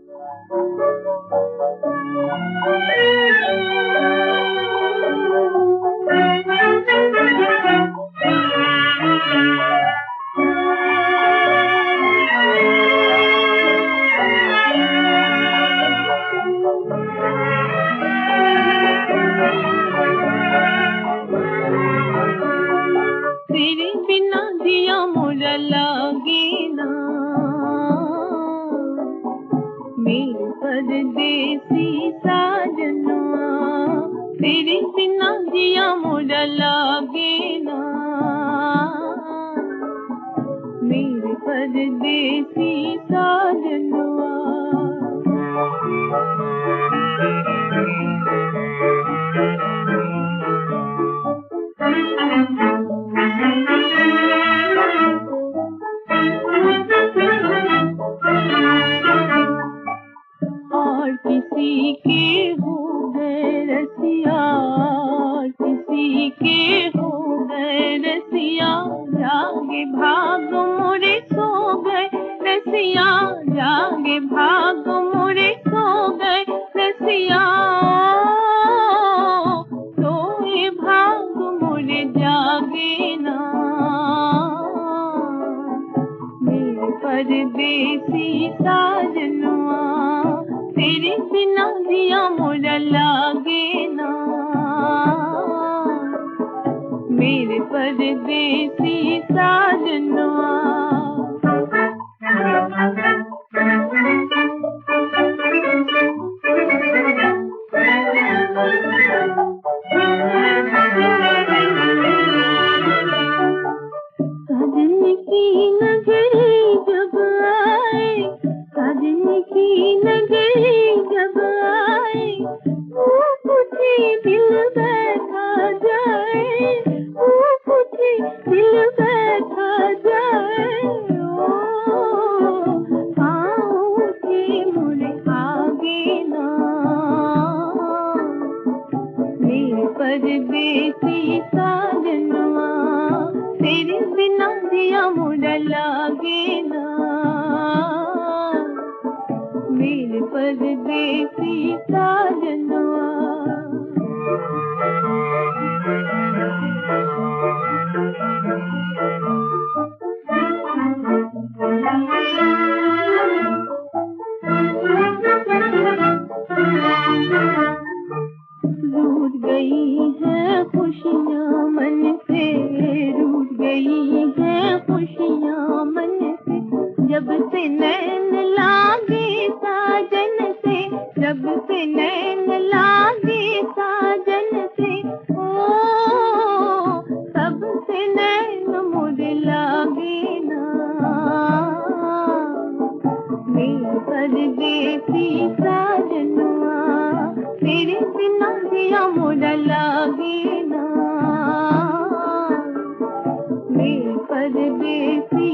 तेरे बिना जिया मोरा लागे ना, मेरे परदेसी साजना। तेरे बिना जिया मोरा लागे ना, मेरे परदेसी साजना। और किसी के हो गए रसिया, किसी के हो गए रसिया, जागे भाग मोरे सो गए रसिया, जागे भाग मोरे सो गए रसिया। सोए भाग मोरे जागे ना, मेरे परदेसी साजनवा। तेरे बिना जिया मोरा लागे ना, मेरे परदेसी साजनवा। साजन की नगरी जब आए, साजन की नगरी जब आए, वो पूछे दिल बैठा जाए, वो पूछे दिल बैठा जाए। ओ पाँव के मुड़े आगे ना, मेरे परदेसी साजनवा। तेरे बिना जिया मोरा लागे ना, मेरे परदेसी साजनवा। रूठ गई है खुशियाँ मन से, रूठ गई है खुशियाँ मन से, जब से नैन लागे साजन से, जब से नैन लागे साजन से। ओ तब से नैन मुझे लागे ना, मेरे परदेसी साजनवा। तेरे बिना जिया मोरा लागे ना, मेरे परदेसी